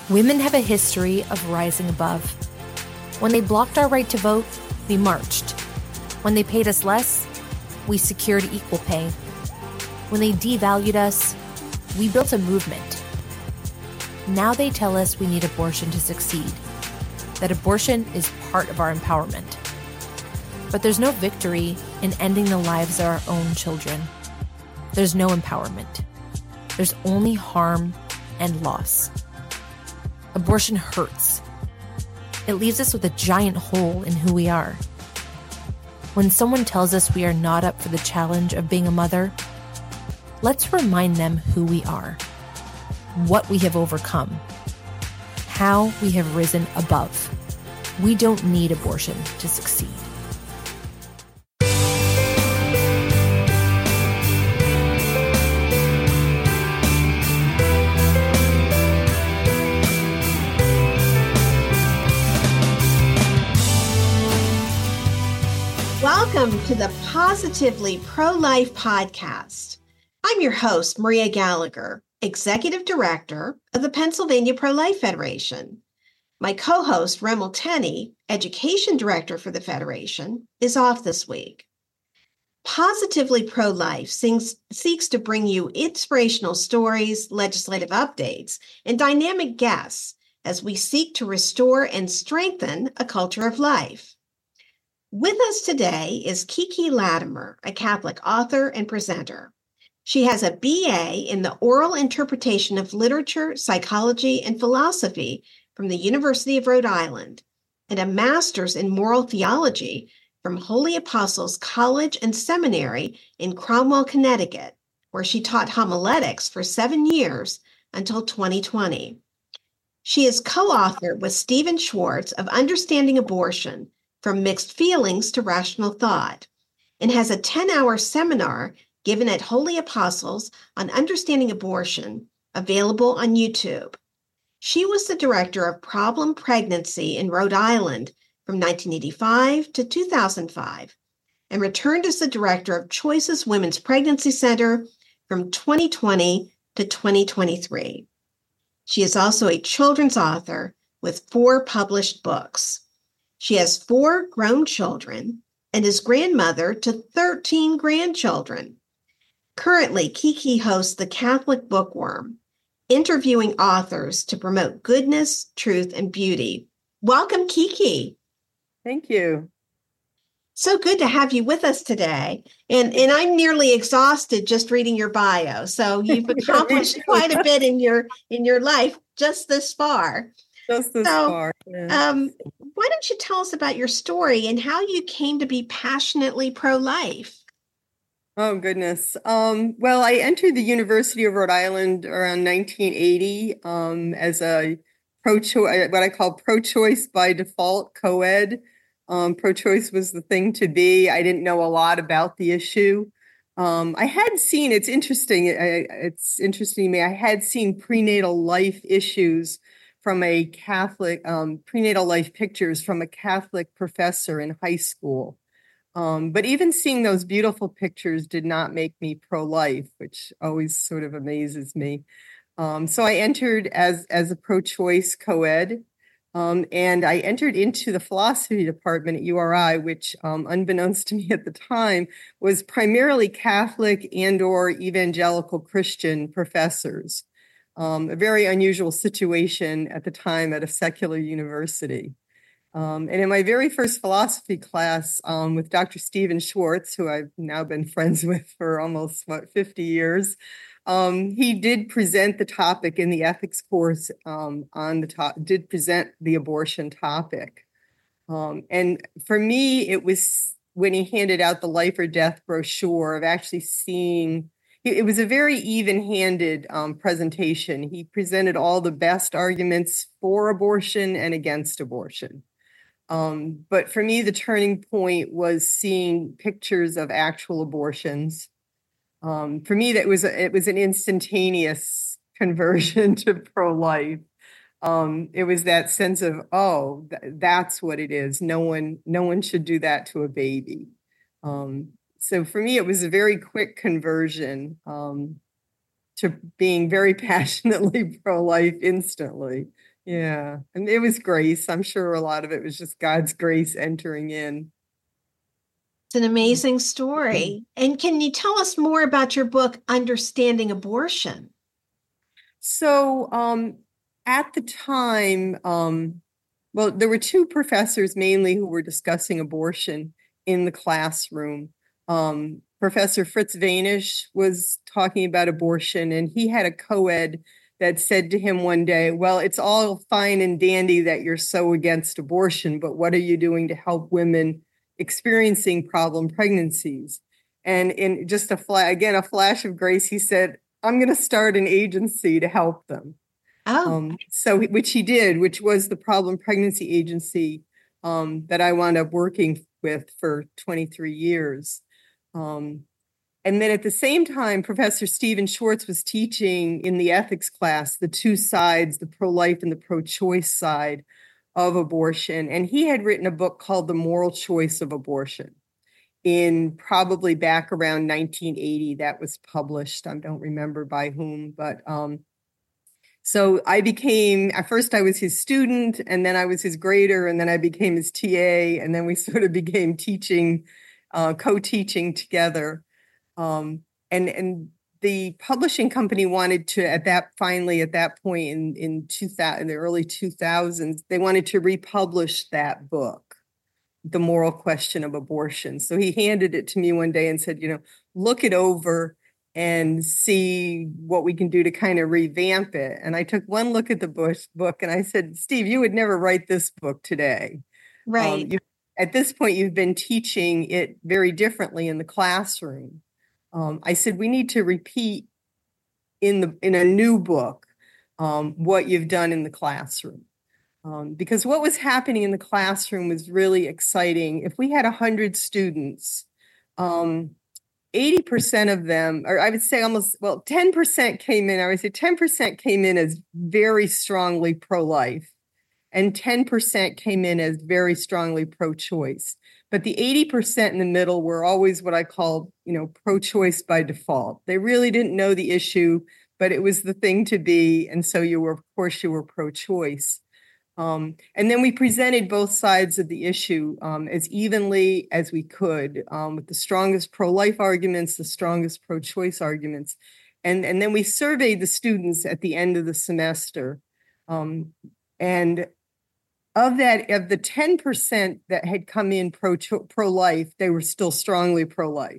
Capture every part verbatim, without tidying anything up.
Women have a history of rising above. When they blocked our right to vote, we marched. When they paid us less, we secured equal pay. When they devalued us, we built a movement. Now they tell us we need abortion to succeed, that abortion is part of our empowerment. But there's no victory in ending the lives of our own children. There's no empowerment. There's only harm and loss. Abortion hurts. It leaves us with a giant hole in who we are. When someone tells us we are not up for the challenge of being a mother, let's remind them who we are, what we have overcome, how we have risen above. We don't need abortion to succeed. Welcome to the Positively Pro-Life podcast. I'm your host, Maria Gallagher, Executive Director of the Pennsylvania Pro-Life Federation. My co-host, Remel Tenney, Education Director for the Federation, is off this week. Positively Pro-Life sings, seeks to bring you inspirational stories, legislative updates, and dynamic guests as we seek to restore and strengthen a culture of life. With us today is Kiki Latimer, a Catholic author and presenter. She has a B A in the Oral Interpretation of Literature, Psychology, and Philosophy from the University of Rhode Island, and a Master's in Moral Theology from Holy Apostles College and Seminary in Cromwell, Connecticut, where she taught homiletics for seven years until twenty twenty. She is co-author with Stephen Schwartz of Understanding Abortion, From Mixed Feelings to Rational Thought, and has a ten-hour seminar given at Holy Apostles on understanding abortion, available on YouTube. She was the director of Problem Pregnancy in Rhode Island from nineteen eighty-five to two thousand five, and returned as the director of Choices Women's Pregnancy Center from twenty twenty to twenty twenty-three. She is also a children's author with four published books. She has four grown children and is grandmother to thirteen grandchildren. Currently, Kiki hosts the Catholic Bookworm, interviewing authors to promote goodness, truth, and beauty. Welcome, Kiki. Thank you. So good to have you with us today. And, and I'm nearly exhausted just reading your bio. So you've accomplished quite a bit in your in your life just this far. Just this so, far. Yeah. Um, why don't you tell us about your story and how you came to be passionately pro-life? Oh, goodness. Um, well, I entered the University of Rhode Island around nineteen eighty um, as a pro-choice, what I call pro-choice by default, co-ed. Um, pro-choice was the thing to be. I didn't know a lot about the issue. Um, I had seen, it's interesting, I, it's interesting to me, I had seen prenatal life issues from a Catholic, um, prenatal life pictures from a Catholic professor in high school. Um, but even seeing those beautiful pictures did not make me pro-life, which always sort of amazes me. Um, so I entered as, as a pro-choice co-ed, um, and I entered into the philosophy department at U R I, which, um, unbeknownst to me at the time, was primarily Catholic and or evangelical Christian professors. Um, a very unusual situation at the time at a secular university. Um, and in my very first philosophy class um, with Doctor Stephen Schwartz, who I've now been friends with for almost, what, fifty years, um, he did present the topic in the ethics course um, on the top, did present the abortion topic. Um, and for me, it was when he handed out the life or death brochure of actually seeing. It was a very even-handed um, presentation. He presented all the best arguments for abortion and against abortion. Um, but for me, the turning point was seeing pictures of actual abortions. Um, for me, that was a, it was an instantaneous conversion to pro-life. Um, it was that sense of, oh, th- that's what it is. No one, no one should do that to a baby. Um, So for me, it was a very quick conversion um, to being very passionately pro-life instantly. Yeah. And it was grace. I'm sure a lot of it was just God's grace entering in. It's an amazing story. And can you tell us more about your book, Understanding Abortion? So um, at the time, um, well, there were two professors mainly who were discussing abortion in the classroom. Um, Professor Fritz Vanish was talking about abortion, and he had a co-ed that said to him one day, well, it's all fine and dandy that you're so against abortion, but what are you doing to help women experiencing problem pregnancies? And in just a flash, again, a flash of grace, he said, I'm going to start an agency to help them. Oh, Um, so, which he did, which was the Problem Pregnancy Agency um, that I wound up working with for twenty-three years. Um, and then at the same time, Professor Stephen Schwartz was teaching in the ethics class the two sides, the pro-life and the pro-choice side of abortion. And he had written a book called The Moral Choice of Abortion. In probably back around nineteen eighty, that was published. I don't remember by whom, but um, so I became, at first I was his student, and then I was his grader, and then I became his T A, and then we sort of became teaching, uh, co-teaching together. Um, and and the publishing company wanted to, at that finally at that point in in two thousand, in the early two thousands, they wanted to republish that book, The Moral Question of Abortion. So he handed it to me one day and said, you know, look it over and see what we can do to kind of revamp it. And I took one look at the Bush book and I said, Steve, you would never write this book today. right. Um, you, at this point, you've been teaching it very differently in the classroom. Um, I said, we need to repeat in the in a new book um, what you've done in the classroom. Um, because what was happening in the classroom was really exciting. If we had one hundred students, um, eighty percent of them, or I would say almost, well, ten percent came in, I would say ten percent came in as very strongly pro-life, and ten percent came in as very strongly pro-choice. But the eighty percent in the middle were always what I call, you know, pro-choice by default. They really didn't know the issue, but it was the thing to be. And so you were, of course, you were pro-choice. Um, and then we presented both sides of the issue um, as evenly as we could, um, with the strongest pro-life arguments, the strongest pro-choice arguments. And, and then we surveyed the students at the end of the semester. Um, and of that, of the ten percent that had come in pro, pro-life, they were still strongly pro-life.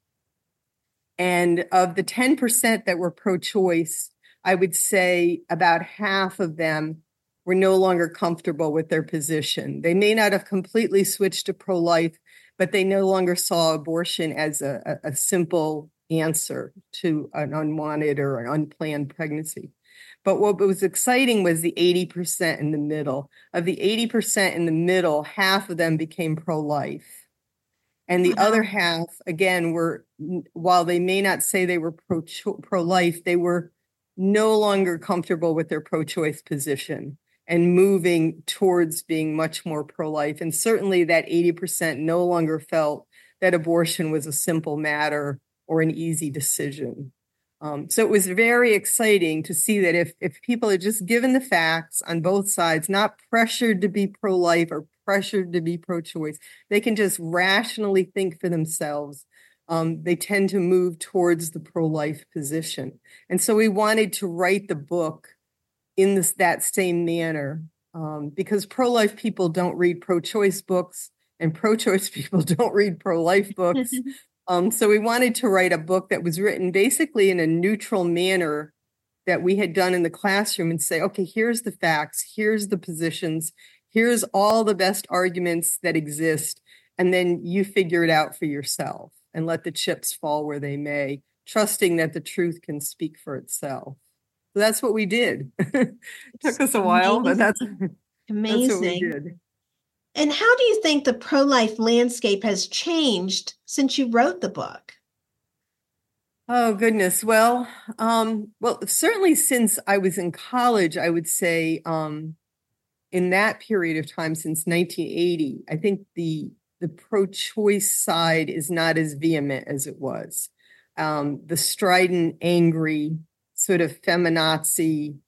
And of the ten percent that were pro-choice, I would say about half of them were no longer comfortable with their position. They may not have completely switched to pro-life, but they no longer saw abortion as a, a, a simple answer to an unwanted or an unplanned pregnancy. But what was exciting was the eighty percent in the middle. Of the eighty percent in the middle, half of them became pro-life. And the Wow. other half, again, were, while they may not say they were pro, pro-life, they were no longer comfortable with their pro-choice position and moving towards being much more pro-life. And certainly that eighty percent no longer felt that abortion was a simple matter or an easy decision. Um, so it was very exciting to see that if, if people are just given the facts on both sides, not pressured to be pro-life or pressured to be pro-choice, they can just rationally think for themselves. Um, they tend to move towards the pro-life position. And so we wanted to write the book in this, that same manner, um, because pro-life people don't read pro-choice books and pro-choice people don't read pro-life books. Um, so we wanted to write a book that was written basically in a neutral manner that we had done in the classroom and say, okay, here's the facts, here's the positions, here's all the best arguments that exist, and then you figure it out for yourself and let the chips fall where they may, trusting that the truth can speak for itself. So that's what we did. It took us a while, but that's, amazing. that's what we did. And how do you think the pro-life landscape has changed since you wrote the book? Oh, goodness. Well, um, well, certainly since I was in college, I would say um, in that period of time, since nineteen eighty, I think the the pro-choice side is not as vehement as it was. Um, the strident, angry, sort of feminazi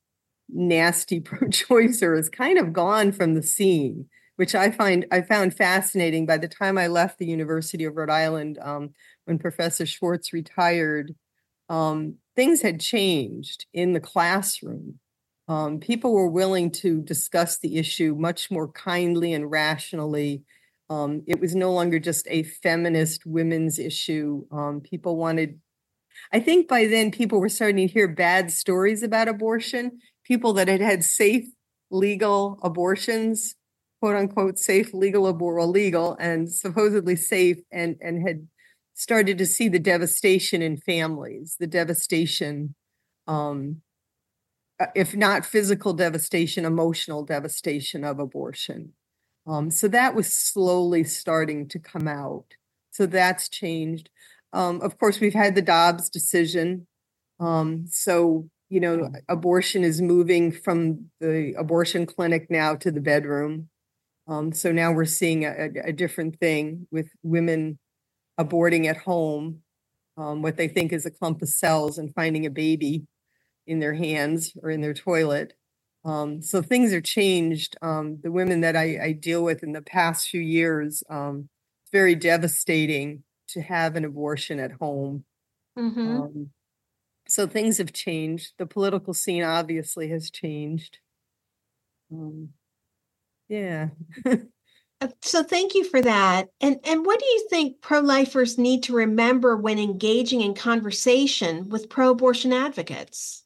nasty pro-choicer is kind of gone from the scene, which I find I found fascinating. By the time I left the University of Rhode Island, um, when Professor Schwartz retired, um, things had changed in the classroom. Um, people were willing to discuss the issue much more kindly and rationally. Um, it was no longer just a feminist women's issue. Um, people wanted, I think by then people were starting to hear bad stories about abortion, people that had had safe, legal abortions, quote unquote, safe, legal, or legal, and supposedly safe, and, and had started to see the devastation in families, the devastation, um, if not physical devastation, emotional devastation of abortion. Um, so that was slowly starting to come out. So that's changed. Um, of course, we've had the Dobbs decision. Um, so, you know, abortion is moving from the abortion clinic now to the bedroom. Um, so now we're seeing a, a different thing with women aborting at home, um, what they think is a clump of cells, and finding a baby in their hands or in their toilet. Um, so things are changed. Um, the women that I, I deal with in the past few years, um, it's very devastating to have an abortion at home. Mm-hmm. Um, so things have changed. The political scene obviously has changed. Um, yeah. So thank you for that. And and what do you think pro-lifers need to remember when engaging in conversation with pro-abortion advocates?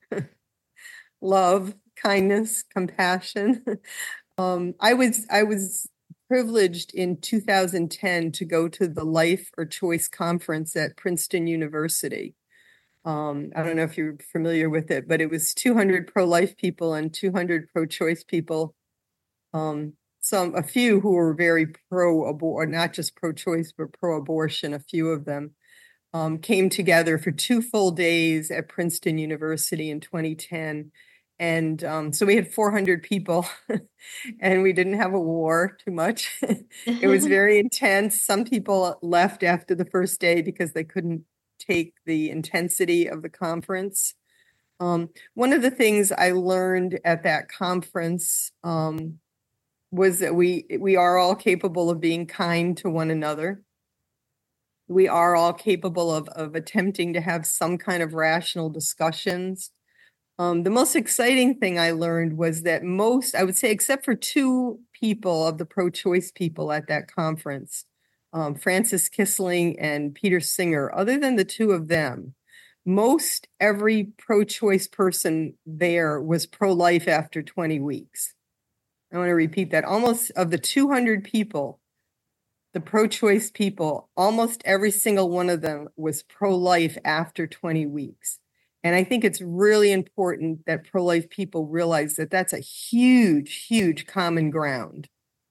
Love, kindness, compassion. um, I was I was privileged in two thousand ten to go to the Life or Choice conference at Princeton University. Um, I don't know if you're familiar with it, but it was two hundred pro-life people and two hundred pro-choice people. Um, some a few who were very pro-abortion, not just pro-choice, but pro-abortion. A few of them um, came together for two full days at Princeton University in twenty ten. And um, so we had four hundred people and we didn't have a war too much. It was very intense. Some people left after the first day because they couldn't take the intensity of the conference. Um, one of the things I learned at that conference um, was that we we are all capable of being kind to one another. We are all capable of, of attempting to have some kind of rational discussions. Um, the most exciting thing I learned was that most, I would say, except for two people of the pro-choice people at that conference, um, Frances Kissling and Peter Singer, other than the two of them, most every pro-choice person there was pro-life after twenty weeks. I want to repeat that. Almost of the two hundred people, the pro-choice people, almost every single one of them was pro-life after twenty weeks. And I think it's really important that pro-life people realize that that's a huge, huge common ground.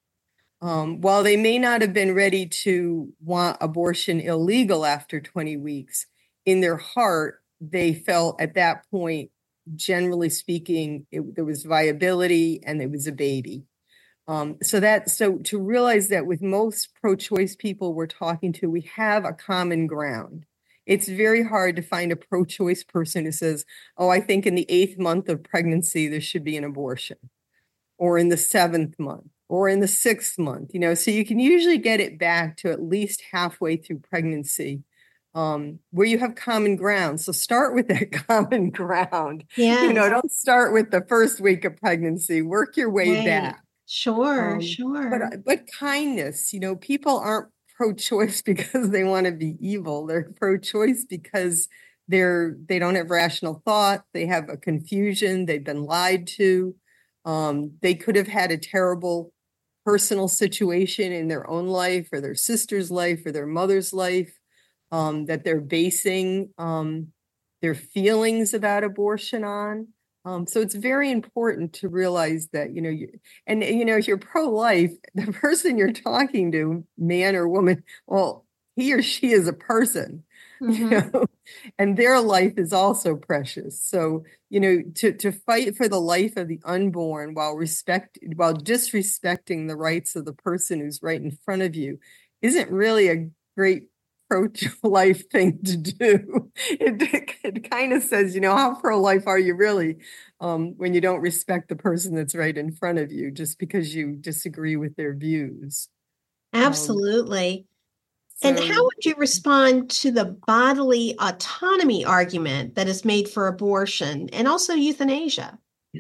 Um, while they may not have been ready to want abortion illegal after twenty weeks, in their heart, they felt at that point, generally speaking, it, there was viability and it was a baby. Um, so that so to realize that with most pro-choice people we're talking to, we have a common ground. It's very hard to find a pro-choice person who says, oh, I think in the eighth month of pregnancy, there should be an abortion, or in the seventh month, or in the sixth month, you know, so you can usually get it back to at least halfway through pregnancy, um, where you have common ground. So start with that common ground. Yeah. You know, don't start with the first week of pregnancy, work your way Right. back. Sure, Um, sure. But, but kindness, you know, people aren't pro-choice because they want to be evil. They're pro-choice because they're they don't have rational thought. They have a confusion. They've been lied to. Um, they could have had a terrible personal situation in their own life or their sister's life or their mother's life um, that they're basing um, their feelings about abortion on. Um, so it's very important to realize that, you know, you, and, you know, if you're pro-life, the person you're talking to, man or woman, well, he or she is a person, Mhm. you know, and their life is also precious. So, you know, to, to fight for the life of the unborn while respect, while disrespecting the rights of the person who's right in front of you isn't really a great pro-life thing to do. It, it kind of says, you know, how pro-life are you really um, when you don't respect the person that's right in front of you just because you disagree with their views. Absolutely. Um, And so, how would you respond to the bodily autonomy argument that is made for abortion and also euthanasia?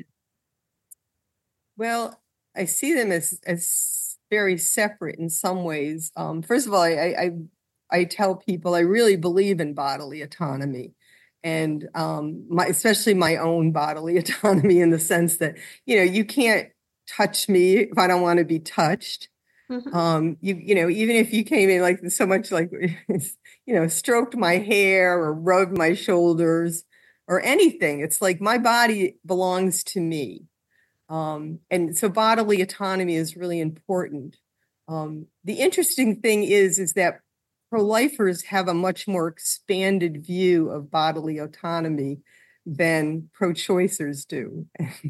Well, I see them as as very separate in some ways. Um, first of all, I, I I tell people I really believe in bodily autonomy, and um, my especially my own bodily autonomy in the sense that you know you can't touch me if I don't want to be touched. Mm-hmm. Um, you you know even if you came in like so much like you know stroked my hair or rubbed my shoulders or anything, it's like my body belongs to me. Um, and so bodily autonomy is really important. Um, the interesting thing is, is that pro-lifers have a much more expanded view of bodily autonomy than pro-choicers do.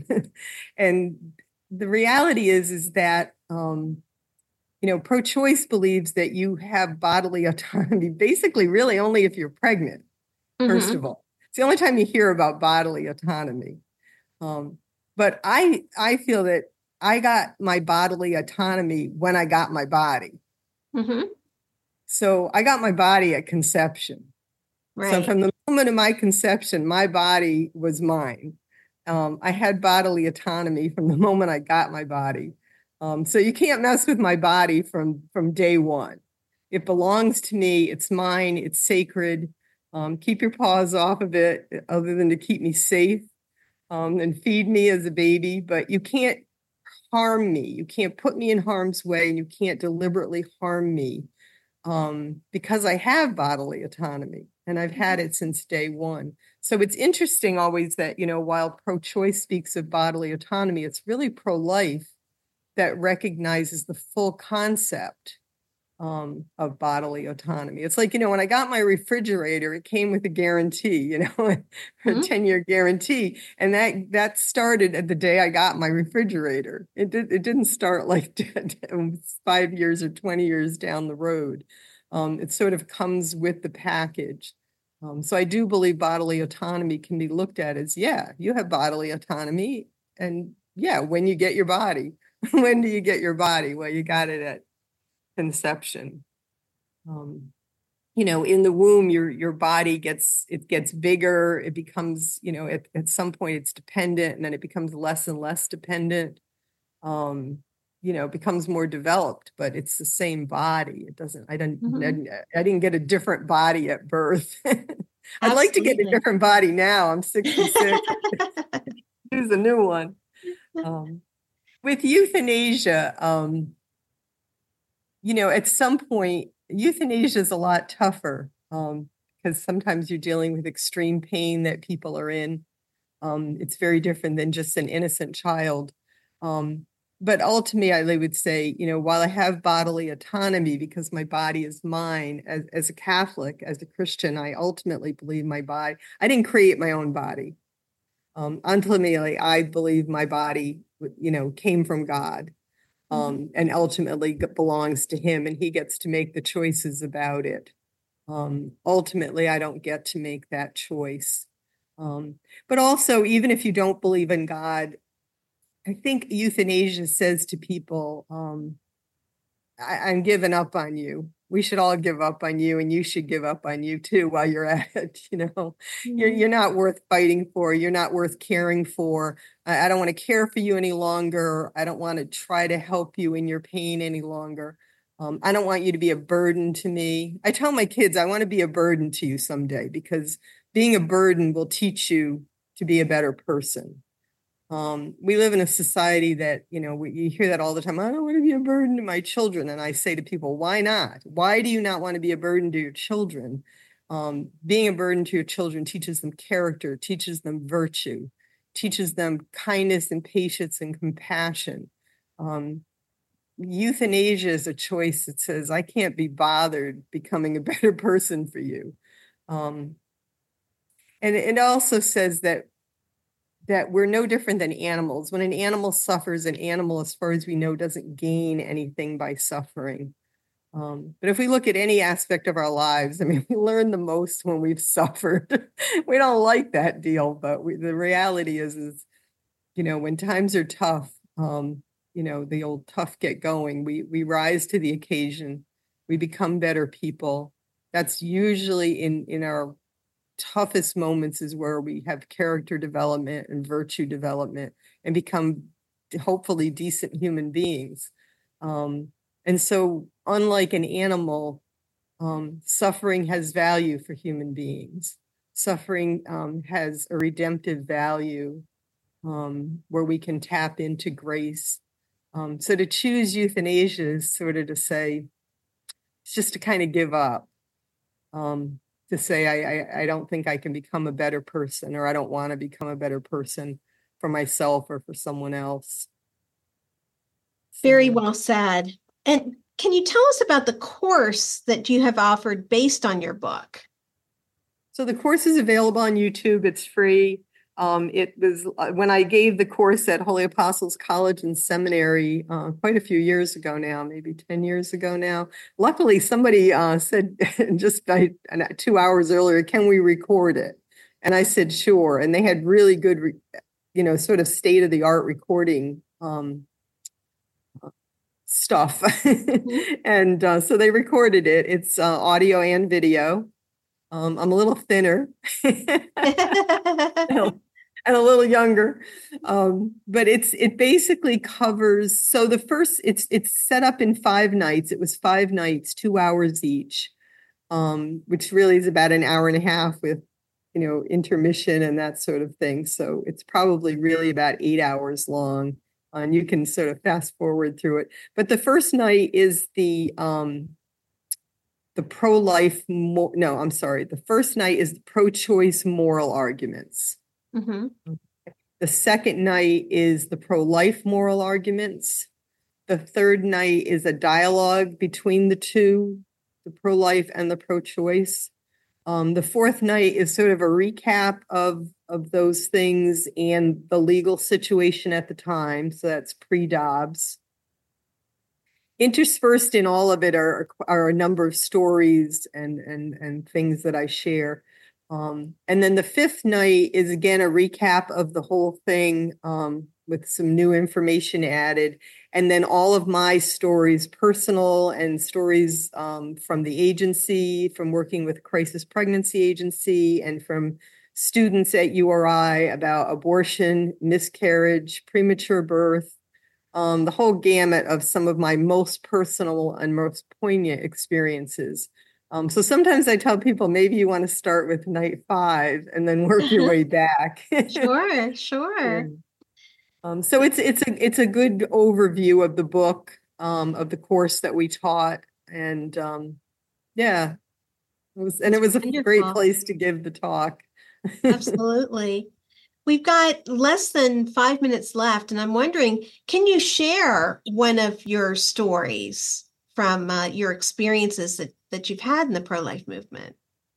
And the reality is, is that, um, you know, pro-choice believes that you have bodily autonomy basically really only if you're pregnant, Mm-hmm. first of all. It's the only time you hear about bodily autonomy. Um, But I I feel that I got my bodily autonomy when I got my body. Mm-hmm. So I got my body at conception. Right. So from the moment of my conception, my body was mine. Um, I had bodily autonomy from the moment I got my body. Um, so you can't mess with my body from from day one. It belongs to me. It's mine. It's sacred. Um, keep your paws off of it, other than to keep me safe. Um, and feed me as a baby, but you can't harm me. You can't put me in harm's way, and you can't deliberately harm me um, because I have bodily autonomy, and I've had it since day one. So it's interesting always that, you know, while pro-choice speaks of bodily autonomy, it's really pro-life that recognizes the full concept um, of bodily autonomy. It's like, you know, when I got my refrigerator, it came with a guarantee, you know, a Mm-hmm. ten-year guarantee. And that that started at the day I got my refrigerator. It, did, it didn't start like five years or twenty years down the road. Um, it sort of comes with the package. Um, so I do believe bodily autonomy can be looked at as, yeah, you have bodily autonomy. And yeah, when you get your body, when do you get your body? Well, you got it at conception. Um, you know, in the womb, your your body gets it gets bigger. It becomes, you know, at, at some point it's dependent, and then it becomes less and less dependent. Um, you know, it becomes more developed, but it's the same body. It doesn't. I don't. Mm-hmm. I, I didn't get a different body at birth. I'd like to get a Absolutely. different body now. I'm sixty-six. Here's a new one. Um, with euthanasia, um, you know, at some point, euthanasia is a lot tougher um, because sometimes you're dealing with extreme pain that people are in. Um, it's very different than just an innocent child. Um, but ultimately, I would say, you know, while I have bodily autonomy because my body is mine, as, as a Catholic, as a Christian, I ultimately believe my body. I didn't create my own body. Um, ultimately, I believe my body, you know, came from God. Um, and ultimately belongs to him, and he gets to make the choices about it. Um, ultimately, I don't get to make that choice. Um, but also, even if you don't believe in God, I think euthanasia says to people, um, I- I'm giving up on you. We should all give up on you, and you should give up on you too while you're at it. You know, Mm-hmm. you're you're not worth fighting for. You're not worth caring for. I, I don't want to care for you any longer. I don't want to try to help you in your pain any longer. Um, I don't want you to be a burden to me. I tell my kids I want to be a burden to you someday because being a burden will teach you to be a better person. Um, we live in a society that, you know, we, you hear that all the time. I don't want to be a burden to my children. And I say to people, why not? Why do you not want to be a burden to your children? Um, being a burden to your children teaches them character, teaches them virtue, teaches them kindness and patience and compassion. Um, euthanasia is a choice that says, I can't be bothered becoming a better person for you. Um, and it also says that that we're no different than animals. When an animal suffers, an animal, as far as we know, doesn't gain anything by suffering. Um, but if we look at any aspect of our lives, I mean, we learn the most when we've suffered. We don't like that deal, but we, the reality is, is, you know, when times are tough, um, you know, the old tough get going, we, we rise to the occasion, we become better people. That's usually in, in our toughest moments is where we have character development and virtue development and become hopefully decent human beings. Um, and so unlike an animal, um, suffering has value for human beings. Suffering um, has a redemptive value um, where we can tap into grace. Um, so to choose euthanasia is sort of to say, it's just to kind of give up. Um, to say, I, I, I don't think I can become a better person, or I don't want to become a better person for myself or for someone else. Very So, well said. And can you tell us about the course that you have offered based on your book? so the course is available on YouTube. It's free. Um, it was uh, when I gave the course at Holy Apostles College and Seminary uh, quite a few years ago now, maybe ten years ago now. Luckily, somebody uh, said just by, uh, two hours earlier, can we record it? And I said, sure. And they had really good, re- you know, sort of state of the art recording um, stuff. Mm-hmm. And uh, so they recorded it. It's uh, audio and video. Um, I'm a little thinner. And a little younger, um, but it's it basically covers. So the first, it's it's set up in five nights. It was five nights, two hours each, um, which really is about an hour and a half with, you know, intermission and that sort of thing. So it's probably really about eight hours long, and you can sort of fast forward through it. But the first night is the um, the pro-life. Mo- no, I'm sorry. The first night is the pro-choice moral arguments. Mm-hmm. The second night is the pro-life moral arguments. The third night is a dialogue between the two, the pro-life and the pro-choice. Um, the fourth night is sort of a recap of, of those things and the legal situation at the time. So that's pre-Dobbs. Interspersed in all of it are, are a number of stories and, and, and things that I share. Um, and then the fifth night is, again, a recap of the whole thing um, with some new information added. And then all of my stories, personal and stories um, from the agency, from working with Crisis Pregnancy Agency, and from students at U R I about abortion, miscarriage, premature birth, um, the whole gamut of some of my most personal and most poignant experiences. Um, so sometimes I tell people maybe you want to start with night five and then work your way back. Sure, sure. And, um, so it's it's a it's a good overview of the book, um, of the course that we taught, and um, yeah, it was and it was a Wonderful. Great place to give the talk. Absolutely. We've got less than five minutes left, and I'm wondering, can you share one of your stories from uh, your experiences that, that you've had in the pro-life movement?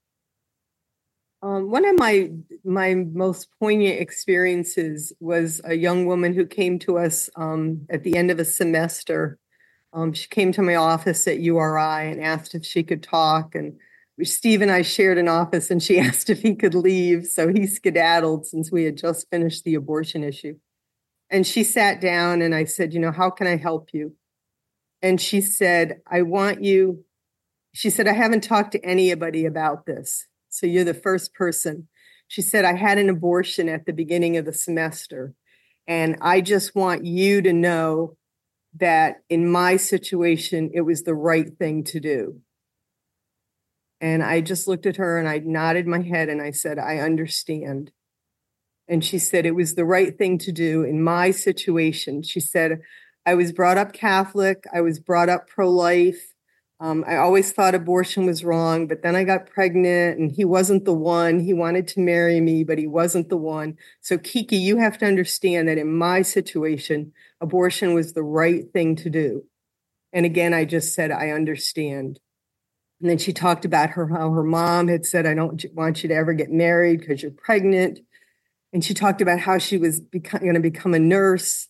Um, one of my my most poignant experiences was a young woman who came to us um, at the end of a semester. Um, she came to my office at U R I and asked if she could talk, and Steve and I shared an office, and she asked if he could leave. So he skedaddled since we had just finished the abortion issue. And she sat down and I said, you know, how can I help you? And she said, I want you. She said, I haven't talked to anybody about this. So you're the first person. She said, I had an abortion at the beginning of the semester. And I just want you to know that in my situation, it was the right thing to do. And I just looked at her and I nodded my head and I said, I understand. And she said, it was the right thing to do in my situation. She said, I was brought up Catholic. I was brought up pro-life. Um, I always thought abortion was wrong, but then I got pregnant and he wasn't the one. He wanted to marry me, but he wasn't the one. So Kiki, you have to understand that in my situation, abortion was the right thing to do. And again, I just said, I understand. And then she talked about her, how her mom had said, I don't want you to ever get married because you're pregnant. And she talked about how she was beco- going to become a nurse.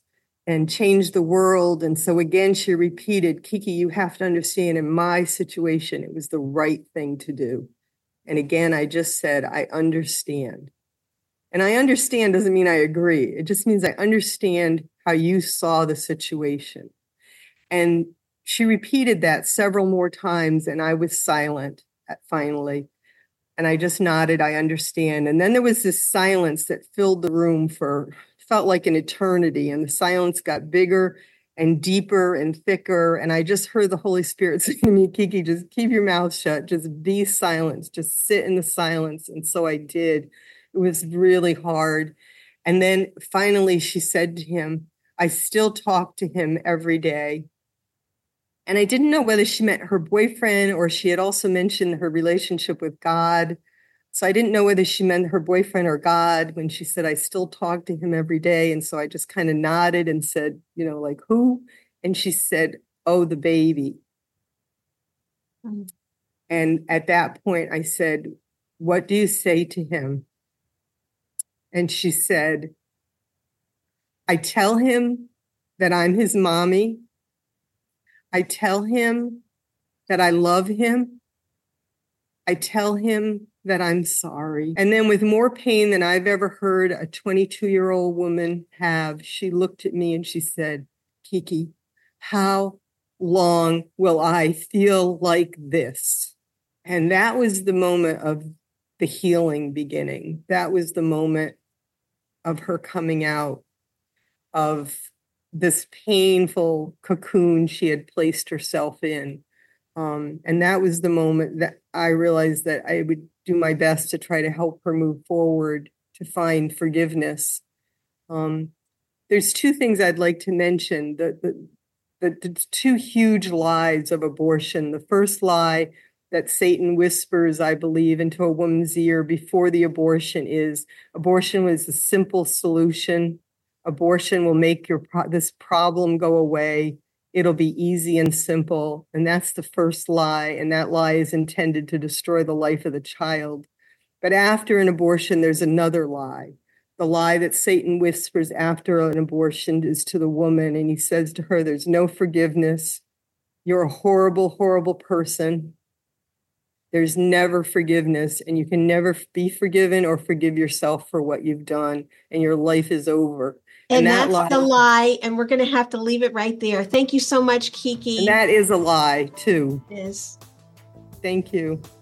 and change the world. And so again, she repeated, Kiki, you have to understand, in my situation, it was the right thing to do. And again, I just said, I understand. And I understand doesn't mean I agree. It just means I understand how you saw the situation. And she repeated that several more times, and I was silent at, finally. And I just nodded, I understand. And then there was this silence that filled the room for, felt like an eternity. And the silence got bigger and deeper and thicker. And I just heard the Holy Spirit saying to me, Kiki, just keep your mouth shut. Just be silent. Just sit in the silence. And so I did. It was really hard. And then finally she said to him, I still talk to him every day. And I didn't know whether she meant her boyfriend or she had also mentioned her relationship with God. So I didn't know whether she meant her boyfriend or God when she said, I still talk to him every day. And so I just kind of nodded and said, you know, like, who? And she said, oh, the baby. Mm-hmm. And at that point, I said, what do you say to him? And she said, I tell him that I'm his mommy. I tell him that I love him. I tell him that I'm sorry. And then with more pain than I've ever heard a twenty-two-year-old woman have, she looked at me and she said, Kiki, how long will I feel like this? And that was the moment of the healing beginning. That was the moment of her coming out of this painful cocoon she had placed herself in. Um, and that was the moment that I realized that I would do my best to try to help her move forward, to find forgiveness. Um, there's two things I'd like to mention. The, the, the, the two huge lies of abortion. The first lie that Satan whispers, I believe, into a woman's ear before the abortion is abortion was a simple solution. Abortion will make your pro- this problem go away. It'll be easy and simple. And that's the first lie. And that lie is intended to destroy the life of the child. But after an abortion, there's another lie. The lie that Satan whispers after an abortion is to the woman. And he says to her, there's no forgiveness. You're a horrible, horrible person. There's never forgiveness. And you can never be forgiven or forgive yourself for what you've done. And your life is over. And, and that that's lie, the lie, and we're going to have to leave it right there. Thank you so much, Kiki. And that is a lie, too. It is. Thank you.